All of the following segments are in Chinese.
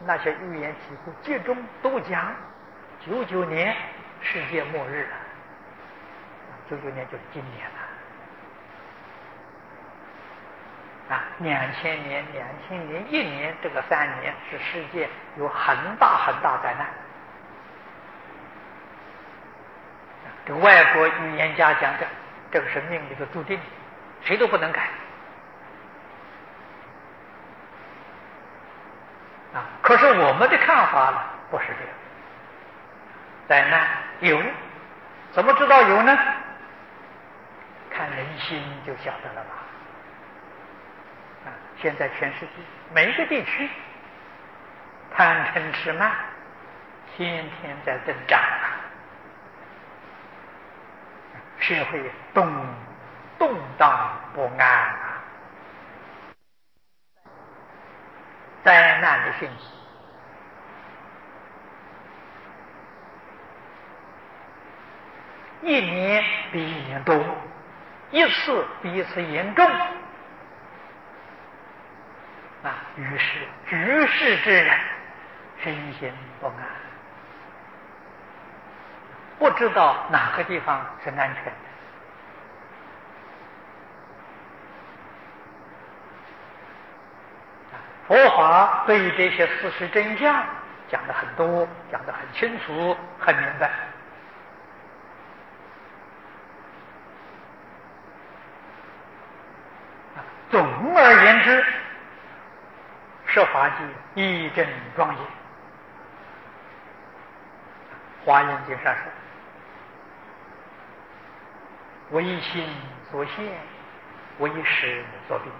那些预言几乎集中都讲99年世界末日了。99年就是今年了。2000年、2001年这个3年是世界有很大很大灾难。这个外国预言家讲的，这个是命里的注定，谁都不能改。可是我们的看法呢，不是这样。灾难有，怎么知道有呢？看人心就晓得了吧。现在全世界每一个地区贪嗔痴慢天天在增长社会动荡不安灾难的讯息一年比一年多，一次比一次严重于是举世之人身心不安，不知道哪个地方是安全的。佛法对于这些事实真相讲得很多，讲得很清楚，很明白。总而言之，设法界义正庄严。华严经上说：“唯心所现，唯识所病。”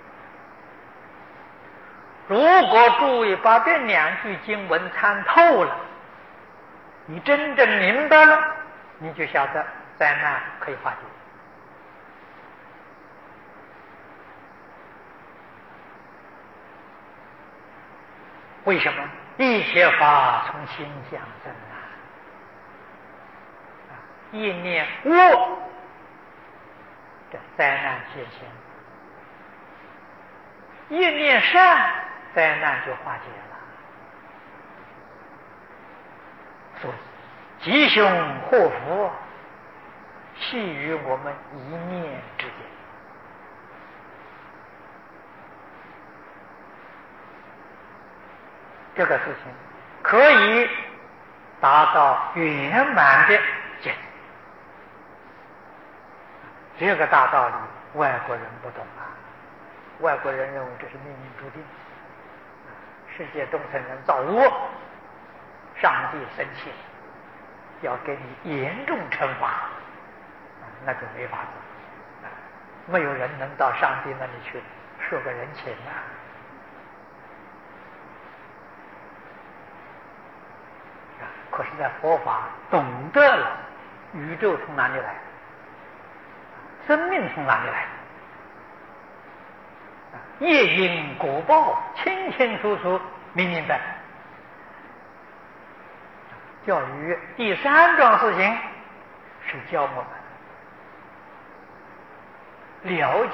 如果诸位把这2句经文参透了，你真正明白了，你就晓得灾难可以化解。为什么？一切法从心想生一念恶，这灾难现前；一念善，灾难就化解了。所以吉凶祸福系于我们一念之间。这个事情可以达到圆满的境界。这个大道理外国人不懂外国人认为这是命运注定，世界中层人造恶，上帝生气要给你严重惩罚，那就没法子，没有人能到上帝那里去说个人情可是在佛法懂得了宇宙从哪里来，生命从哪里来，业因果报清清楚楚明明白。教育第3桩事情是教我们了解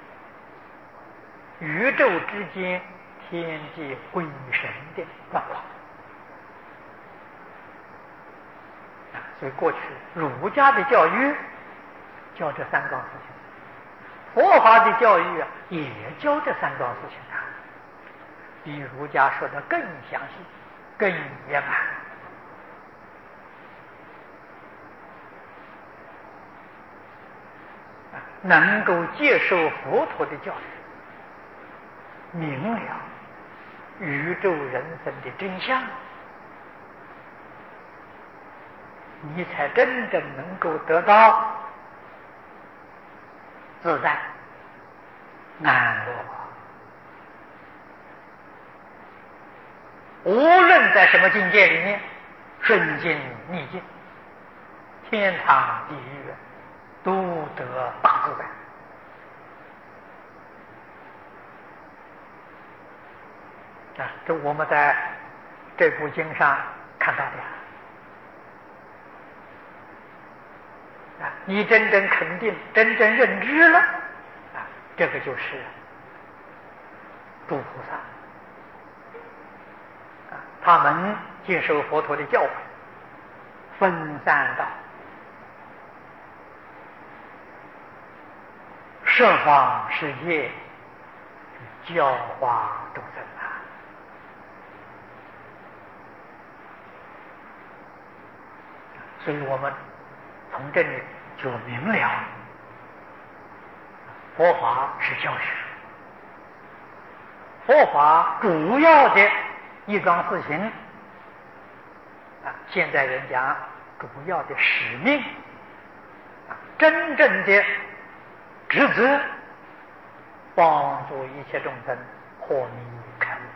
宇宙之间天地鬼神的状况。所以过去儒家的教育教这3桩事情，佛法的教育也教这3桩事情比儒家说的更详细，更圆满。能够接受佛陀的教育，明了宇宙人生的真相，你才真正能够得到自在安乐。无论在什么境界里面，顺境逆境，天堂地狱都得大自在。这我们在这部经上看到的你真正肯定，真正认知了这个就是诸菩萨他们接受佛陀的教诲，分散到十方世界，教化众生啊。所以我们从这里就明了，佛法是教学，佛法主要的一桩事情啊，现在人讲主要的使命啊，真正的职责，帮助一切众生破迷开悟，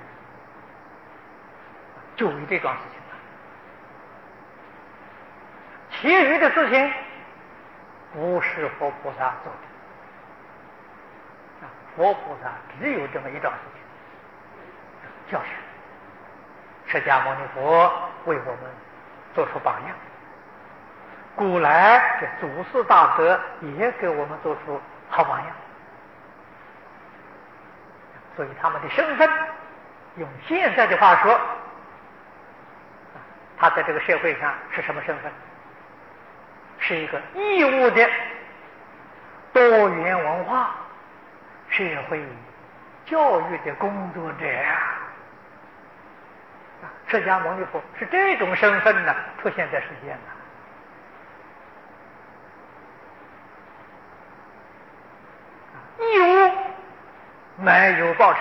就为这桩事情。其余的事情不是佛菩萨做的，佛菩萨只有这么一桩事情，教学。释迦牟尼佛为我们做出榜样，古来这祖师大德也给我们做出好榜样，所以他们的身份，用现在的话说，他在这个社会上是什么身份？是一个义务的多元文化社会教育的工作者啊！释迦牟尼佛是这种身份呢，出现在世间了。义务没有报酬，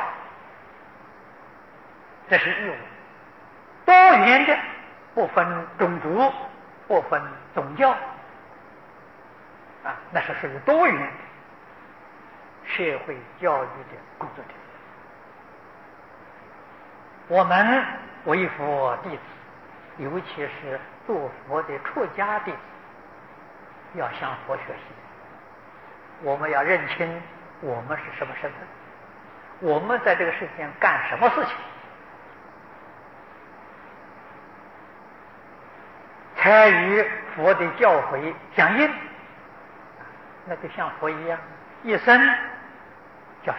这是义务。多元的，不分种族，不分宗教。那是属于多元社会教育的工作者。我们为佛弟子，尤其是做佛的出家弟子，要向佛学习。我们要认清我们是什么身份，我们在这个世间干什么事情，才与佛的教诲相应。那就像佛一样，一生教学、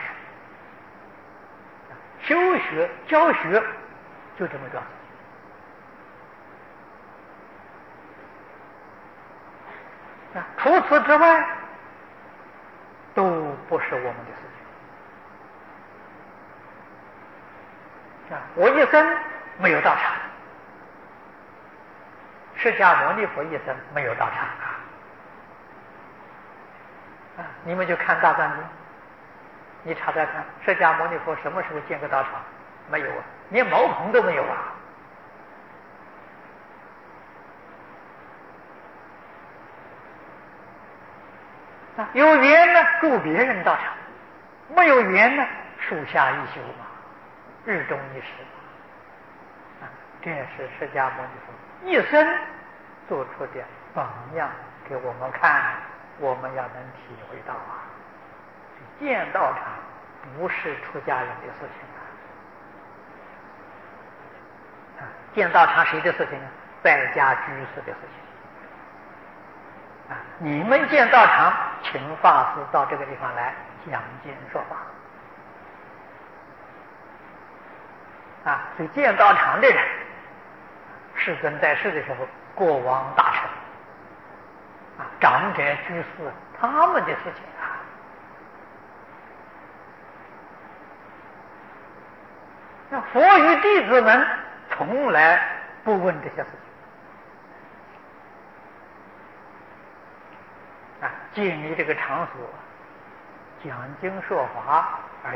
修学、教学，就这么桩事情。除此之外，都不是我们的事情。我一生没有道场，释迦牟尼佛一生没有道场。你们就看大藏经，你查查看，释迦牟尼佛什么时候建个道场？没有啊，连茅棚都没有啊。有缘呢，住别人道场；没有缘呢，树下一宿嘛，日中一时嘛。这是释迦牟尼佛一生做出的榜样给我们看。我们要能体会到建道场不是出家人的事情建道场谁的事情在家居士的事情你们建道场，请法师到这个地方来讲经说法所以建道场的人，世尊在世的时候，国王大臣长者居士，他们的事情那佛与弟子们从来不问这些事情建立这个场所，讲经说法而已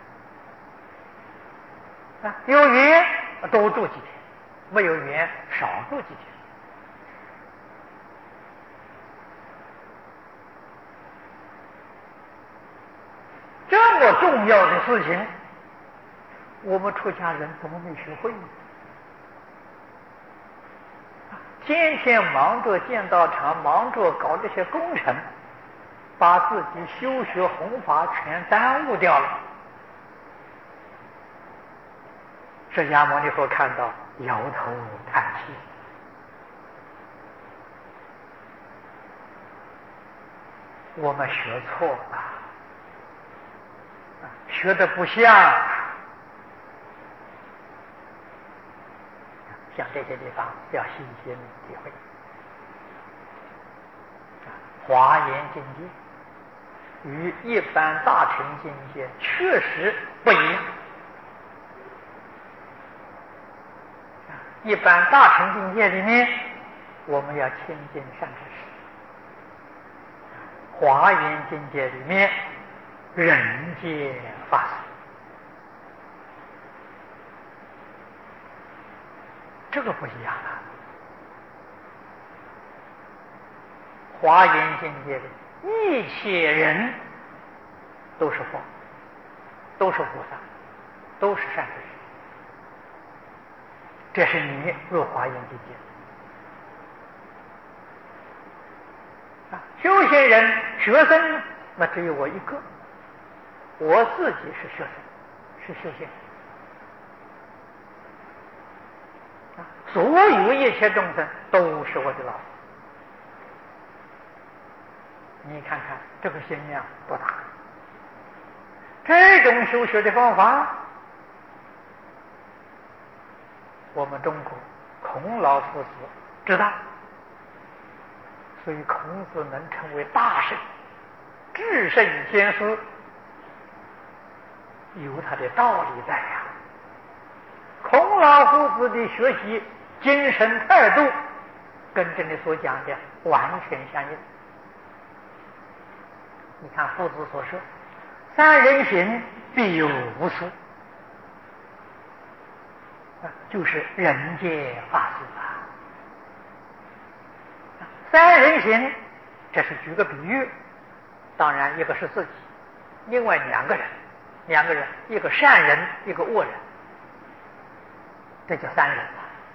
有缘多住几天，没有缘少住几天。这么重要的事情，我们出家人怎么没学会呢？天天忙着建道场，忙着搞这些工程，把自己修学弘法全耽误掉了。释迦牟尼佛看到，摇头叹气。我们学错了，学的不像。 像这些地方要细心体会。华严境界与一般大乘境界确实不一样。一般大乘境界里面，我们要亲近善知识；华严境界里面，人皆法师。这个不一样啊！华严境界里，一切人都是佛，都是菩萨，都是善知识。这是你入华严境界。修行人学生那只有我一个，我自己是学生，是修行人。所有一切众生都是我的老师。你看看这个心量多大！这种修学的方法，我们中国孔老夫子知道，所以孔子能成为大圣、至圣先师，有他的道理在呀。孔老夫子的学习精神态度，跟这里所讲的完全相应。你看夫子所说：“三人行，必有无数。”就是人间法师啊。三人行，这是举个比喻，当然一个是自己，另外两个人，一个善人，一个恶人，这叫三人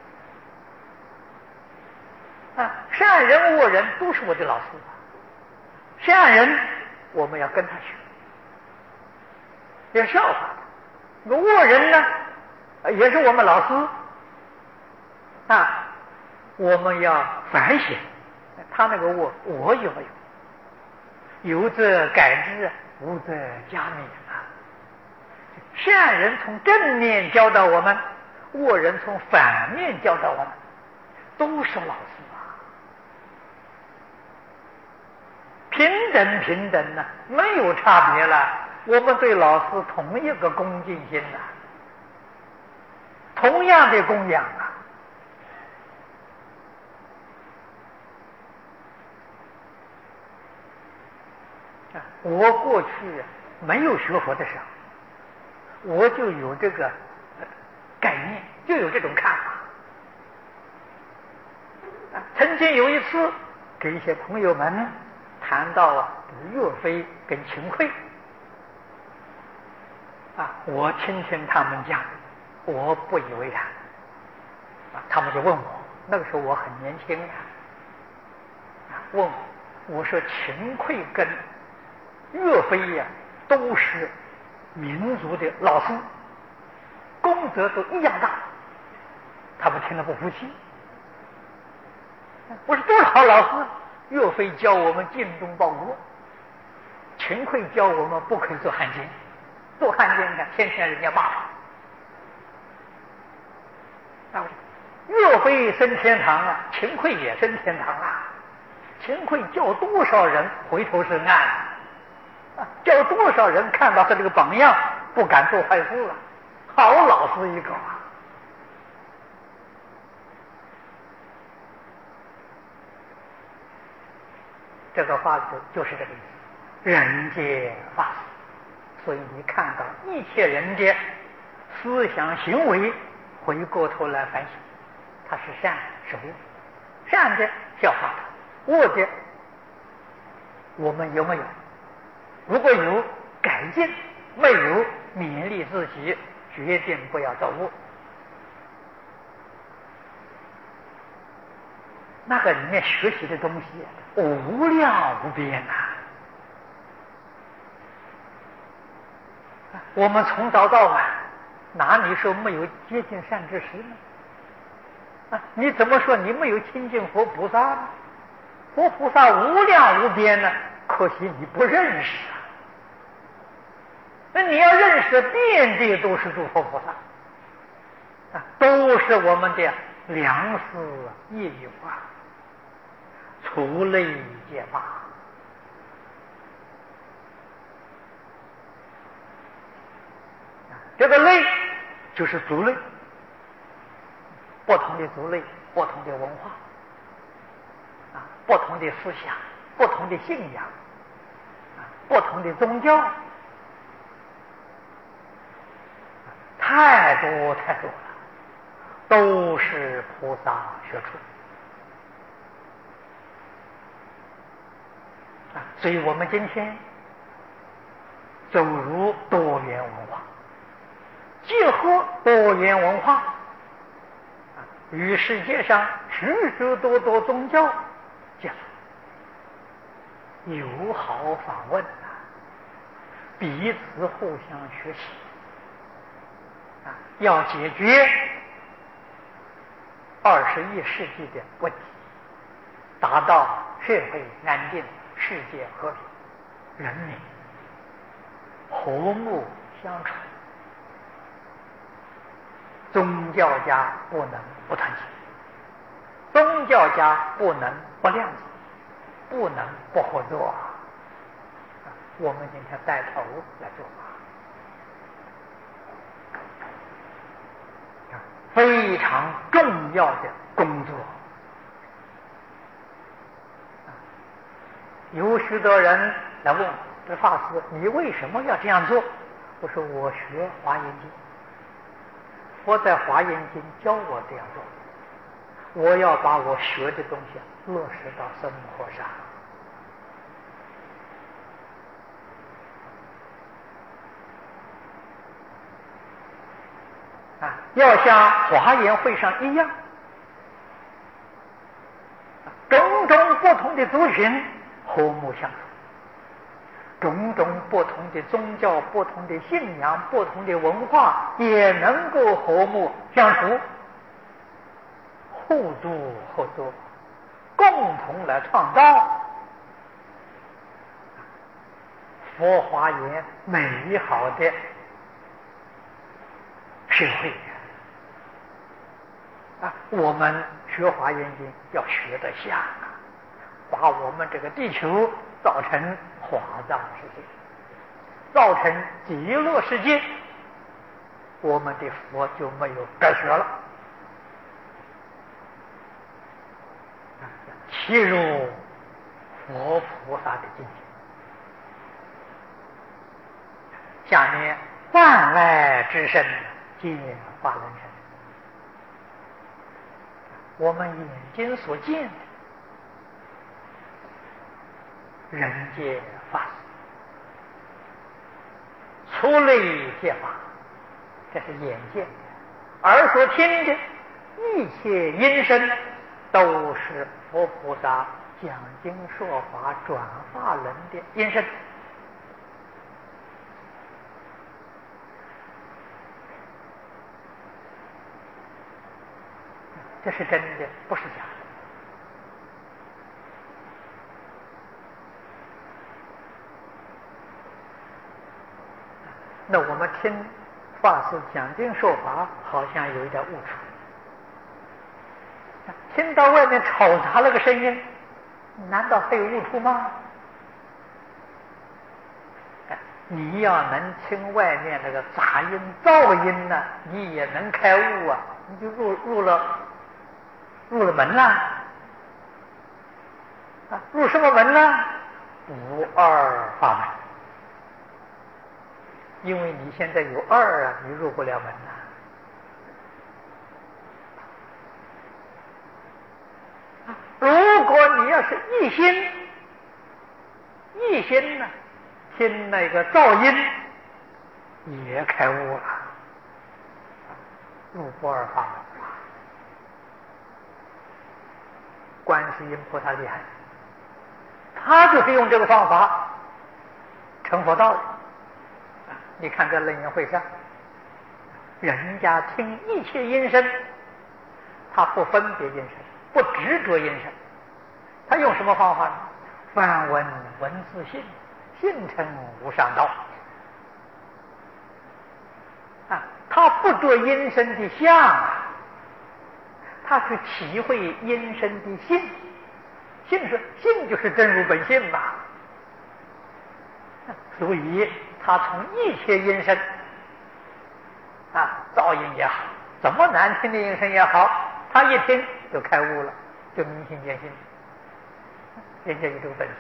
啊。善人恶人都是我的老师啊。善人我们要跟他学，要效法他。那个恶人呢，也是我们老师啊，我们要反省他那个恶我有没有？有则改之，无则加勉啊。善人从正面教导我们，恶人从反面教导我们，都是老师啊。平等呢，没有差别了。我们对老师同一个恭敬心呐，同样的供养啊。我过去没有学佛的时候，我就有这个概念，就有这种看法。曾经有一次给一些朋友们谈到岳飞跟秦桧我听他们讲，我不以为然他们就问我，那个时候我很年轻问我说秦桧跟岳飞都是民族的老师，功德都一样大。他们听了不服气。我说多少老师，岳飞教我们精忠报国，秦桧教我们不可以做汉奸，做汉奸呢天天人家骂他。岳飞升天堂秦桧也升天堂秦桧教多少人回头是岸教多少人看到他这个榜样不敢做坏事了。好老师一个这个话就是这个意思，人皆法师。所以你看到一切人间思想行为，回过头来反省，他是善是恶，善的效法他，恶的我们有没有？如果有，改进；没有，勉励自己，决定不要走恶。那个里面学习的东西无量无边我们从早到晚哪里说没有接近善知识呢？你怎么说你没有亲近佛菩萨呢？佛菩萨无量无边呢，可惜你不认识那你要认识，遍地都是诸佛菩萨都是我们的良思业于法，除类皆法。这个类就是族类，不同的族类，不同的文化，不同的思想，不同的信仰，不同的宗教，太多太多了，都是菩萨学处。所以我们今天走入多元文化，结合多元文化，与世界上许许多多宗教结合，友好访问，彼此互相学习，要解决21世纪的问题，达到社会安定、世界和平、人民和睦相处。宗教家不能不团结，宗教家不能不谅解，不能不合作。我们今天带头来做，非常重要的工作。有许多人来问这法师，你为什么要这样做？我说我学华严经，佛在华严经教我这样做，我要把我学的东西落实到生活上。要像华严会上一样，种种不同的族群和睦相处，种种不同的宗教、不同的信仰、不同的文化也能够和睦相处，互助合作，共同来创造佛华严美好的社会。我们学华严经要学得像，把我们这个地球造成华藏世界，造成极乐世界，我们的佛就没有白学了。切入佛菩萨的境界。下面万籁之声皆法人声，我们眼睛所见的人间法事，出类皆法，这是眼见；耳所听的一切音声，都是佛菩萨讲经说法转化人的音声。这是真的，不是假的。那我们听法师讲经说法，好像有一点误触。听到外面嘈杂了个声音，难道还有误触吗？你要能听外面那个杂音、噪音呢，你也能开悟啊，你就入了门了。入什么门呢？不二法门。因为你现在有二啊，你入不了门啊。如果你要是一心呢，听那个噪音也开悟了，入不二法门。观世音菩萨厉害，他就是用这个方法成佛道的。你看在楞严会上，人家听一切音声，他不分别音声，不执着音声，他用什么方法呢？梵文文字信，信成无上道。他不着音声的相， 他去体会因身的性，性就是真如本性嘛。所以他从一切音声噪音也好，怎么难听的音声也好，他一听就开悟了，就明心见性。人家有这个本事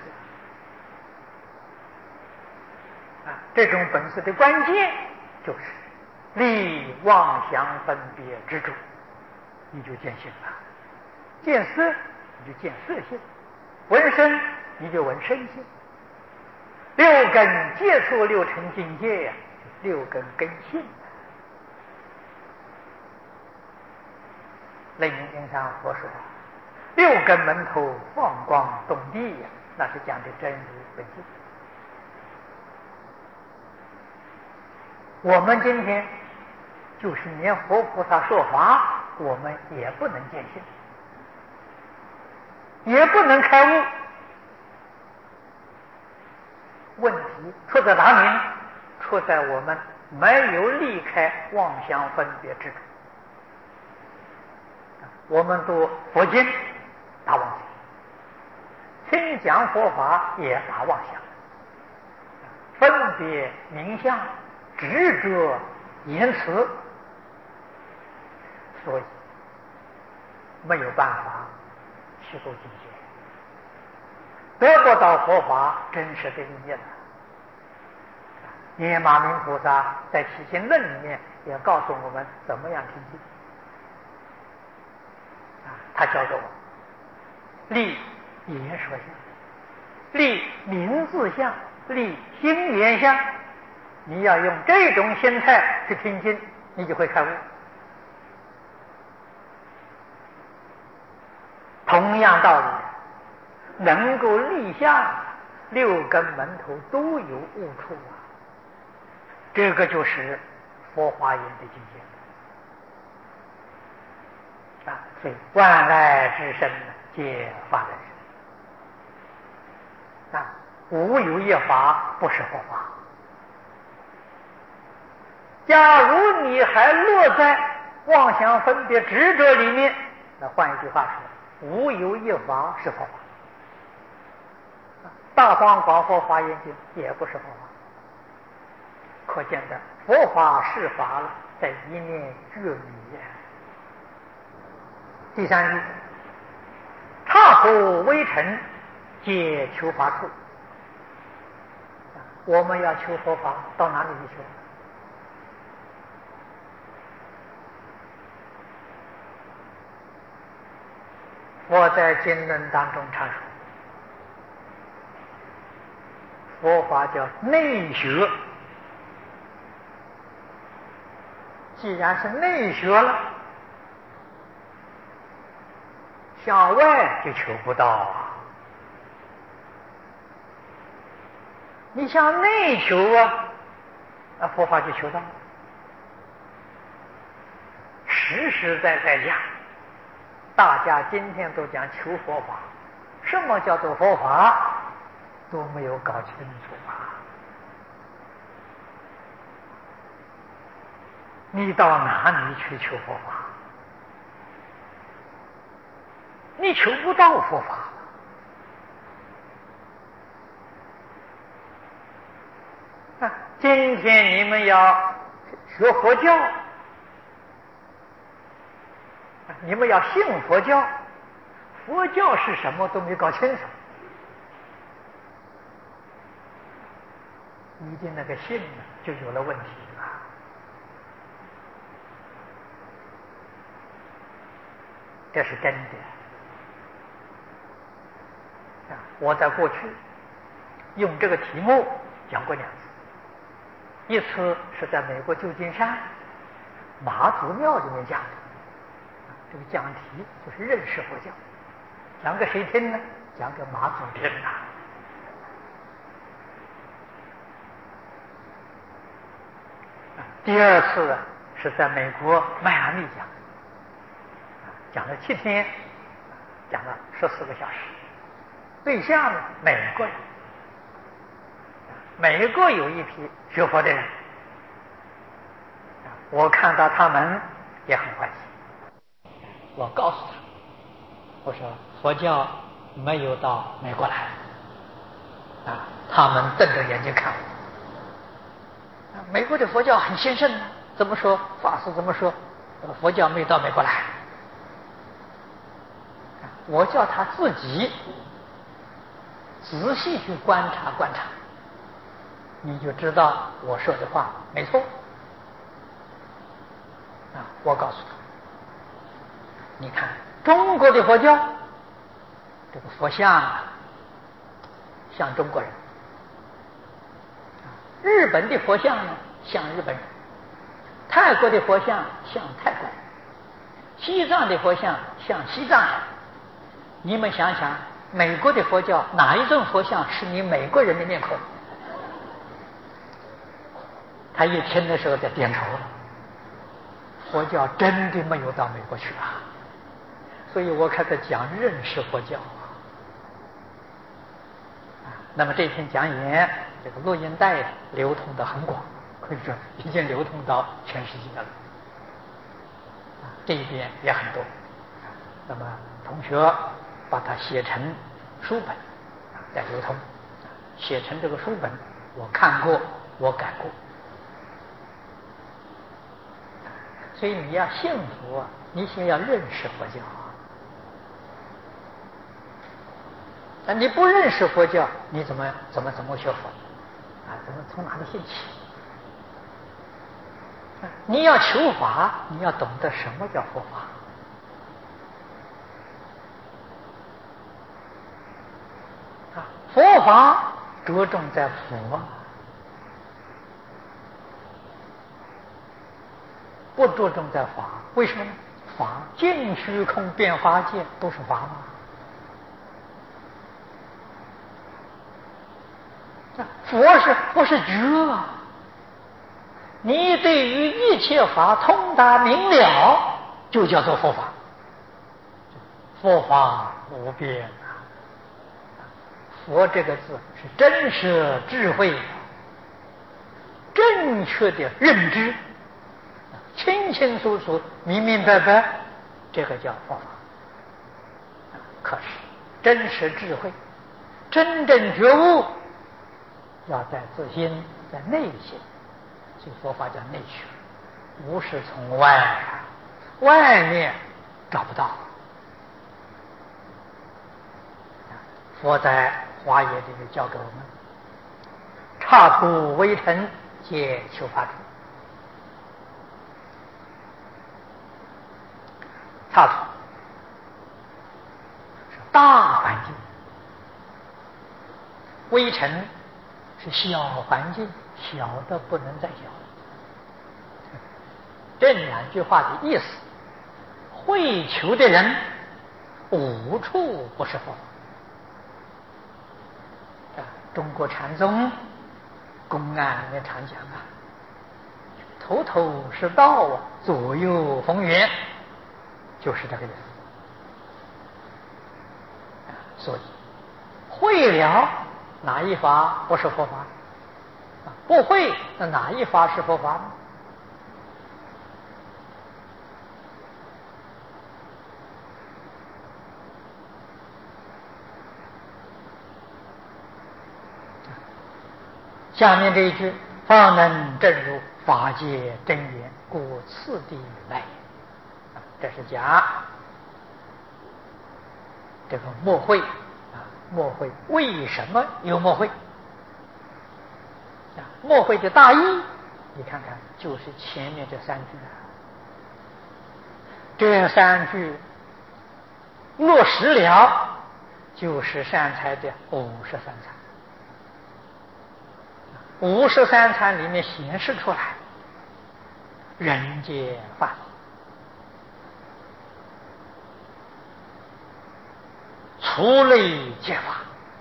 这种本事的关键就是离妄想分别执着，你就见性了；见色你就见色性，闻声你就闻声性。六根接触六尘境界呀，六根根性。楞严经上佛说，六根门头放光动地呀，那是讲的真如本性。我们今天就是连活菩萨说法，我们也不能见性，也不能开悟。问题出在哪里呢？出在我们没有离开妄想分别执着。我们读佛经打妄想，听讲佛法也打妄想，分别名相，执着言辞，所以没有办法去够境界，得不到佛法真实的利益了。涅马明菩萨在《起心论》里面也告诉我们怎么样听经他教给我立言说相，立名字相，立心言相。你要用这种心态去听经，你就会开悟。同样道理，能够立相，六根门头都有悟处这个就是佛华严的境界所以万来之身皆法人无有一法不是佛法。假如你还落在妄想分别执着里面，那换一句话说，无有一法是佛法。大方广佛华严经也不是佛法。可见的佛法是法了，在一念觉里。第三句，刹佛微尘，皆求法处。我们要求佛法，到哪里去求？我在经论当中阐述，佛法叫内学。既然是内学了，向外就求不到你向内求佛法就求到。实实在在讲，大家今天都讲求佛法，什么叫做佛法都没有搞清楚你到哪里去求佛法？你求不到佛法。今天你们要学佛教，你们要信佛教，佛教是什么都没搞清楚，你的那个信就有了问题了。这是真的。我在过去用这个题目讲过2次，一次是在美国旧金山妈祖庙里面讲的，这个讲题就是认识佛教，讲给谁听呢？讲给妈祖听第二次是在美国迈阿密讲了7天，讲了14个小时，对象呢美国人，美国有一批学佛的人，我看到他们也很欢喜。 我告诉他，我说佛教没有到美国来啊，他们瞪着眼睛看我。美国的佛教很兴盛，怎么说？法师怎么说？佛教没到美国来。我叫他自己仔细去观察观察，你就知道我说的话没错。我告诉他，你看中国的佛教，这个佛像像中国人，日本的佛像呢像日本人，泰国的佛像像泰国人，西藏的佛像像西藏人。你们想想，美国的佛教哪一种佛像是你美国人的面孔？他一听的时候在点头。佛教真的没有到美国去啊，所以我开始讲认识佛教。那么这篇讲演，这个录音带流通的很广，可以说已经流通到全世界了。这一边也很多。那么同学把它写成书本再流通，写成这个书本，我看过，我改过。所以你要信佛，你先要认识佛教。你不认识佛教，你怎么学佛？怎么从哪里兴起？你要求法，你要懂得什么叫佛法。佛法着重在佛，不着重在法。为什么呢？法尽虚空遍法界都是法吗？佛是觉，你对于一切法通达明了，就叫做佛法。佛法无边。佛这个字是真实智慧，正确的认知，清清楚楚明明白白，这个叫佛法。可是真实智慧真正觉悟要在自心，在内心，所以佛法叫内学，不是从外面找不到。佛在华严里面教给我们：刹土微尘，皆求法土。刹土是大环境，微尘是小环境，小的不能再小。这两句话的意思，会求的人无处不是佛。中国禅宗公案里面常讲头头是道啊，左右逢源，就是这个意思。所以会了哪一法不是佛法？不会那哪一法是佛法呢？下面这一句，方能证入法界真言，故次第来也。这是讲这个默会默会为什么有默会？默会的大意，你看看，就是前面这三句这三句落实了，就是善财的53参。53参里面显示出来，人间法理，除类皆法，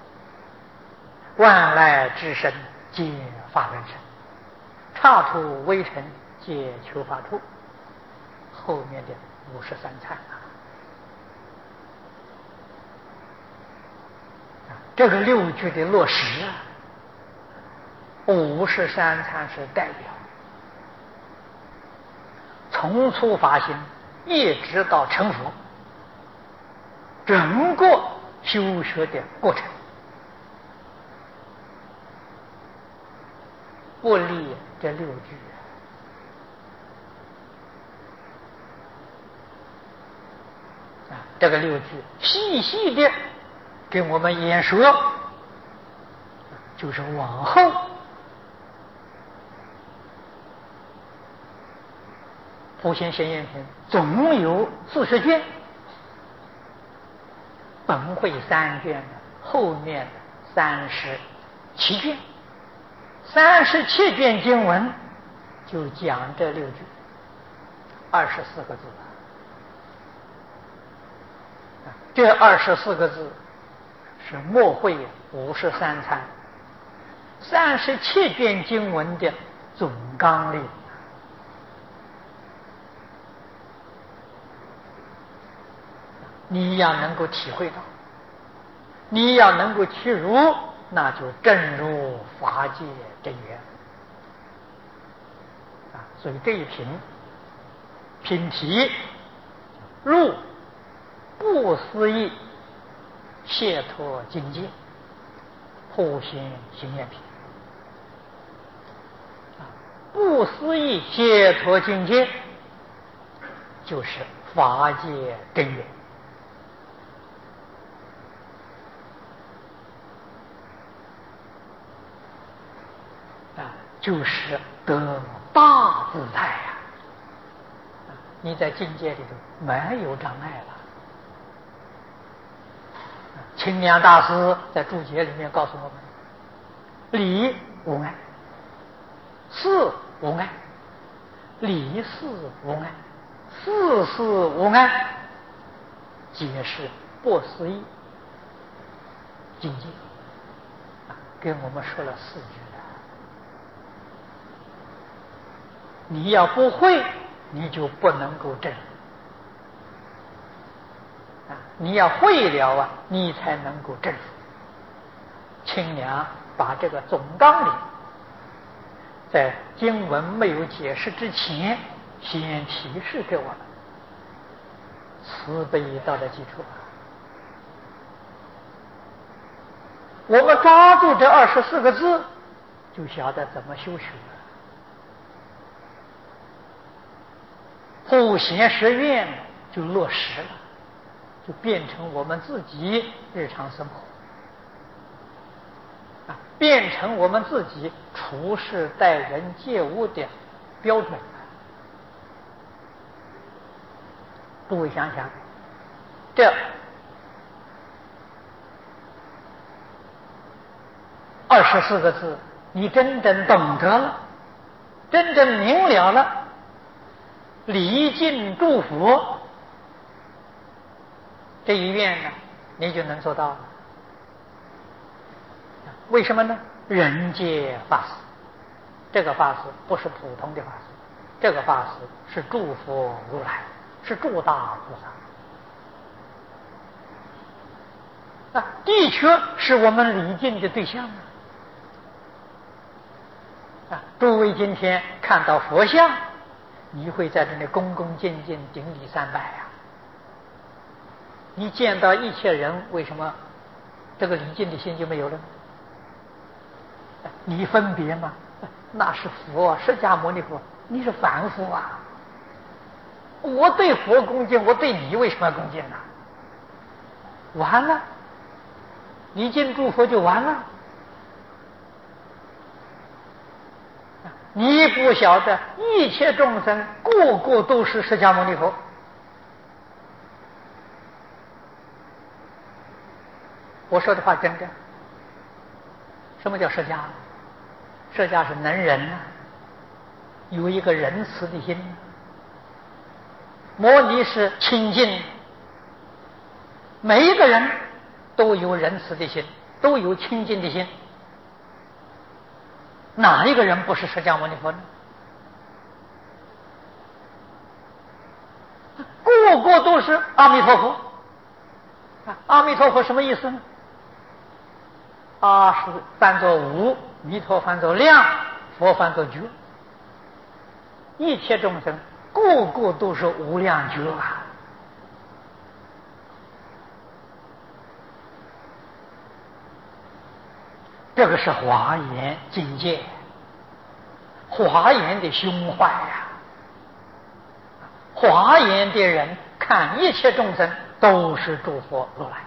万籁之声皆法人声，刹土微尘皆求法处。后面的53参这个6句的落实53参是代表从初发心一直到成佛，整个修学的过程，不离这6句。这个6句细细的给我们演说，就是往后普贤行愿品总有40卷，本会3卷的，后面的37卷，37卷经文就讲这6句，24个字。这24个字是末会53参37卷经文的总纲领。你要能够体会到，你要能够去入，那就正入法界真源。所以这一品题入不思议解脱境界，普贤行愿品。不思议解脱境界就是法界真源。就是得大自在呀！你在境界里头没有障碍了。清凉大师在注解里面告诉我们：理无碍，事无碍，理事无碍，事事无碍，皆是不思议境界。跟我们说了4句。你要不会，你就不能够证。你要会了你才能够证。清凉把这个总纲领，在经文没有解释之前，先提示给我们，慈悲道的基础。我们抓住这24个字，就晓得怎么修学。普贤十愿就落实了，就变成我们自己日常生活，变成我们自己处事待人接物的标准。诸位想想，这24个字，你真正懂得了，真正明了了，礼敬诸佛这一愿呢，你就能做到了。为什么呢？人界法师，这个法师不是普通的法师，这个法师是诸佛如来，是诸大菩萨。的确是我们礼敬的对象。诸位今天看到佛像，你会在这里恭恭敬敬顶礼300呀。你见到一切人，为什么这个礼敬的心就没有了？你分别吗？那是佛，释迦牟尼佛，你是凡夫啊。我对佛恭敬，我对你为什么要恭敬呢？完了，礼敬诸佛就完了。你不晓得一切众生个个都是释迦牟尼佛。我说的话真的。什么叫释迦？释迦是能仁有一个仁慈的心。摩尼是清净，每一个人都有仁慈的心，都有清净的心。哪一个人不是释迦牟尼佛呢？个个都是阿弥陀佛。阿弥陀佛什么意思呢？阿是翻作无，弥陀翻作量，佛翻作觉。一切众生个个都是无量觉啊！这个是华严境界，华严的胸怀呀！华严的人看一切众生都是诸佛如来，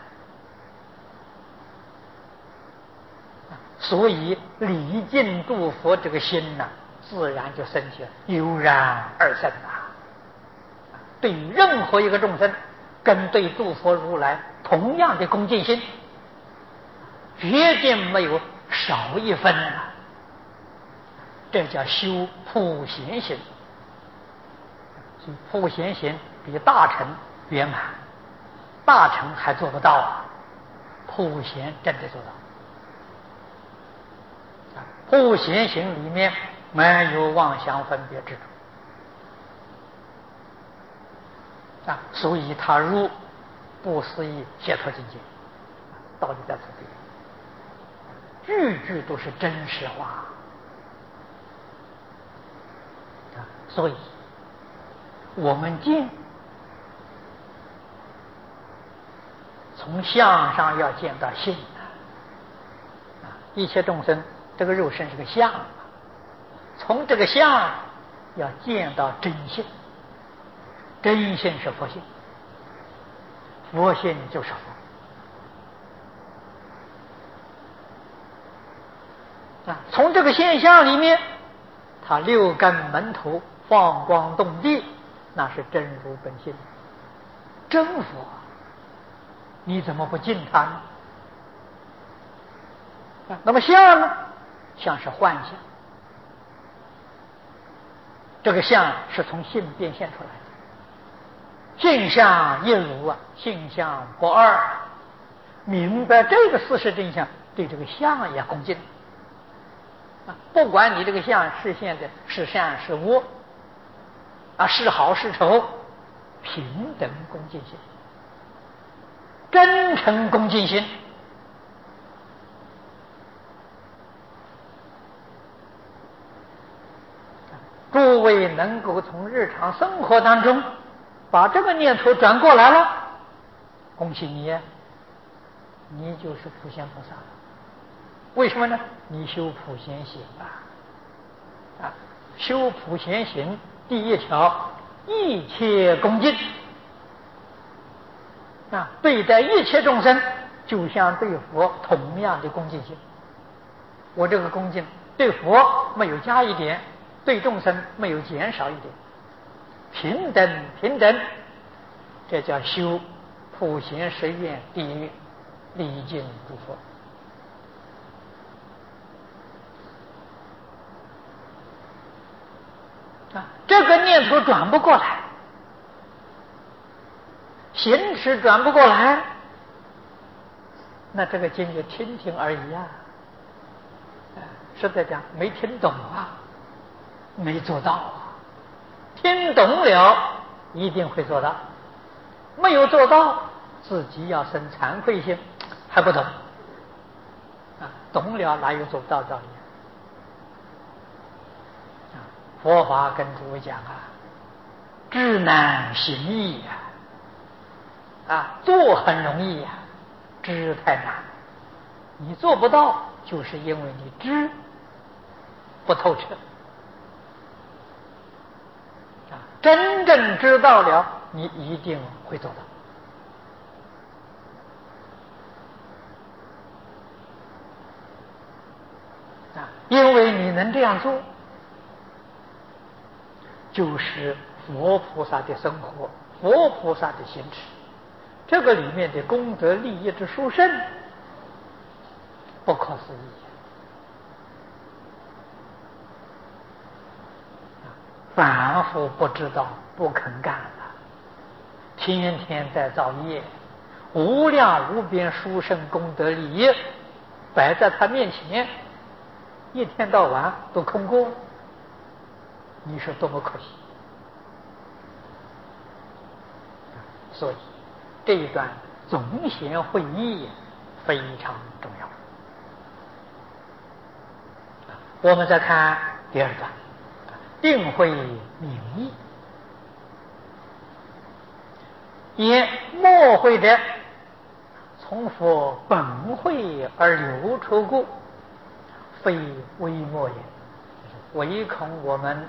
所以礼敬诸佛这个心呢，自然就升起了，油然而生啊！对于任何一个众生，跟对诸佛如来同样的恭敬心，绝对没有少一分啊！这叫修普贤行。普贤行比大乘圆满，大乘还做不到啊，普贤真的做到。普贤行里面没有妄想分别执着啊，所以他入不思议解脱境界，道理在此地，句句都是真实话啊。所以我们见，从相上要见到性啊，一切众生这个肉身是个相，从这个相要见到真性，真性是佛性，佛性就是佛啊。从这个现象里面，他六根门头放光动地，那是真如本性，真佛，你怎么不敬他呢？那么相呢？相是幻象，这个相是从性变现出来的，性相一如啊，性相不二。明白这个事实真相，对这个相也恭敬啊！不管你这个相实现的是善是恶啊，是好是丑，平等恭敬心，真诚恭敬心。诸位能够从日常生活当中把这个念头转过来了，恭喜你，你就是普贤菩萨了。为什么呢？你修普贤行啊！修普贤行第一条，一切恭敬啊，对待一切众生就像对佛同样的恭敬心。我这个恭敬对佛没有加一点，对众生没有减少一点，平等平等，这叫修普贤十愿第一愿，礼敬诸佛啊。这个念头转不过来，行持转不过来，那这个经就听听而已啊。实在讲没听懂啊，没做到啊。听懂了一定会做到，没有做到自己要生惭愧心，还不懂啊。懂了哪有做不到道理啊？佛法跟诸位讲啊，知难行易啊，做很容易呀，知太难。你做不到，就是因为你知不透彻啊。真正知道了，你一定会做到啊。因为你能这样做，就是佛菩萨的生活，佛菩萨的行持，这个里面的功德利益之殊胜，不可思议。凡夫不知道，不肯干了，天天在造业，无量无边殊胜功德利益摆在他面前，一天到晚都空过，你说多么可惜。所以这一段总贤会议非常重要。我们再看第二段，定慧明义言末会者，从佛本会而流出故，非微末也。唯恐我们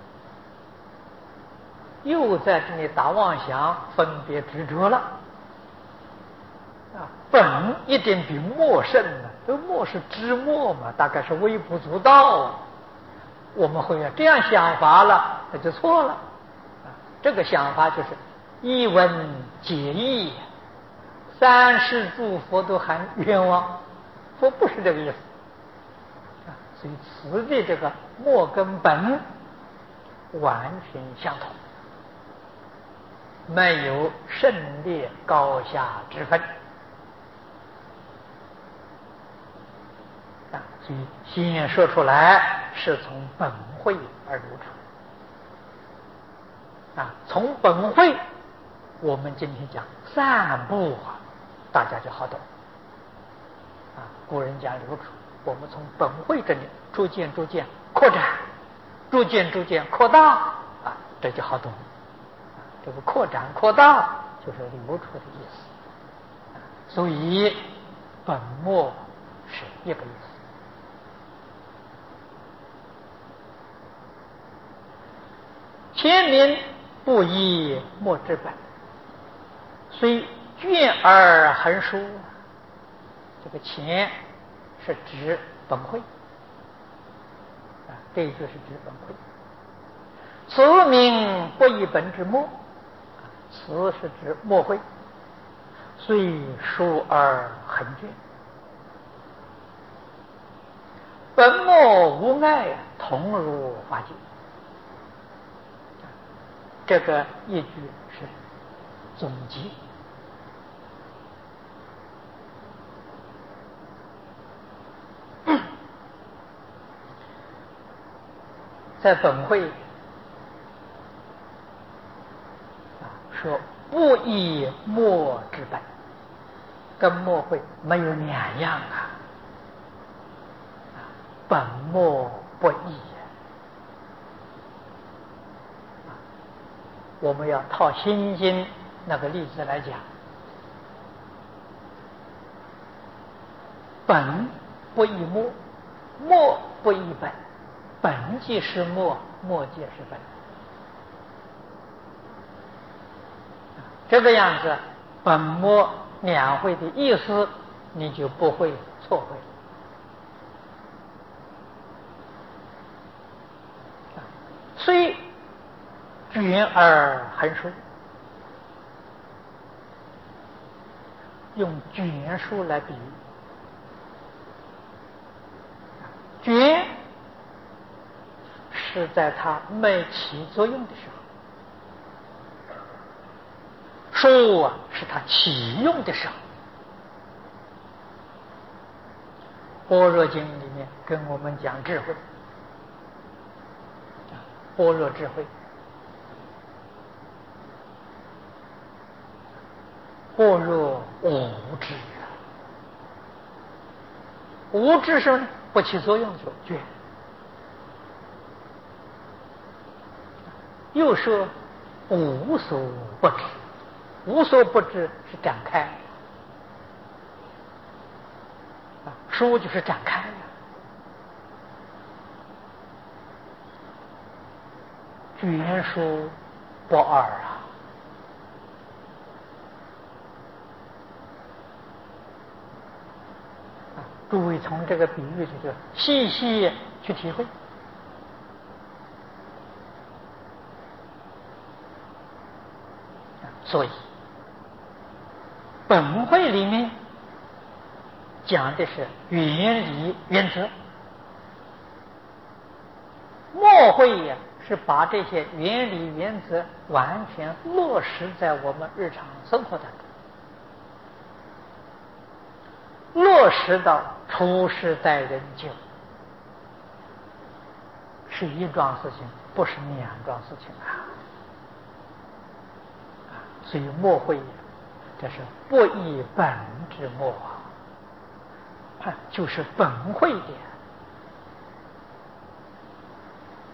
又在这里打妄想，分别执着了。本一定比末胜呢，这末是知末嘛，大概是微不足道啊。我们会有这样想法了，那就错了。这个想法就是一文解义，三世诸佛都喊冤枉，佛不是这个意思。所以此地这个末跟本完全相同，没有胜劣高下之分。所以先说出来是从本会而流出。从本会，我们今天讲散步大家就好懂。古人讲流出，我们从本会这里逐渐扩展，逐渐扩大，这就好懂。这个扩展扩大就是流出的意思。所以本末是一个意思。前民不以末之本，虽卷而横书。这个前是指本会，这一句是指本会。此名不以本之末，此是指末会，虽书而横卷。本末无碍，同如法界。这个一句是总结。在本会说不以末之本，跟末会没有两样本末不异。我们要套《心经》那个例子来讲，本不异末，末不异本，本即是末，末即是本。这个样子，本末两会的意思你就不会错会。虽卷而横书，用卷书来比喻。卷是在它没起作用的时候，书是它起用的时候。般若经里面跟我们讲智慧，般若智慧，般若无知，无知时不起作用就卷。又说无所不知，无所不知是展开，书就是展开了。卷书不二诸位从这个比喻里头细细去体会。所以本会里面讲的是原理原则，末会是把这些原理原则完全落实在我们日常生活当中，落实到处世待人就，是一桩事情，不是两桩事情所以末会这是不以本之末就是本会的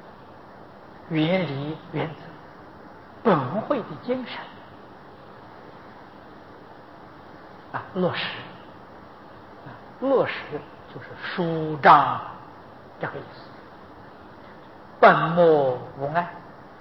原理原则，本会的精神。 落实，落实就是舒张这个意思。本末无碍，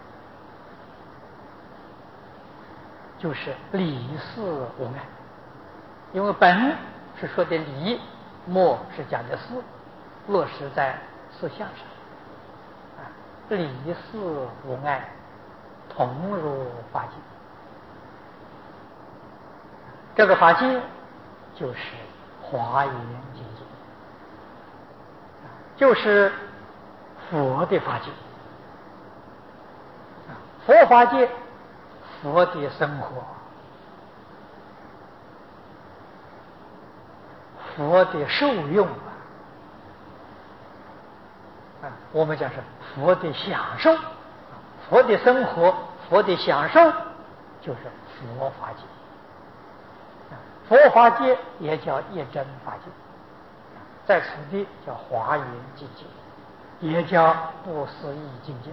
就是理事无碍。因为本是说的理，末是讲的事，落实在事项上。理事无碍，同入法界。这个法界就是华严境界，就是佛的法界。佛法界，佛的生活，佛的受用我们讲是佛的享受，佛的生活，佛的享受就是佛法界。佛法界也叫一真法界，在此地叫华严境界，也叫不思议境界。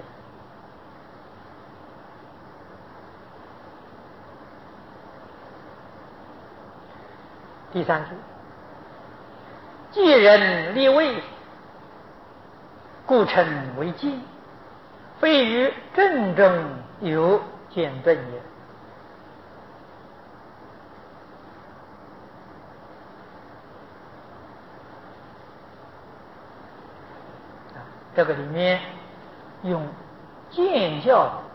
第三句，既人立位，故称为戒，非于正中有见证也。这个里面用见教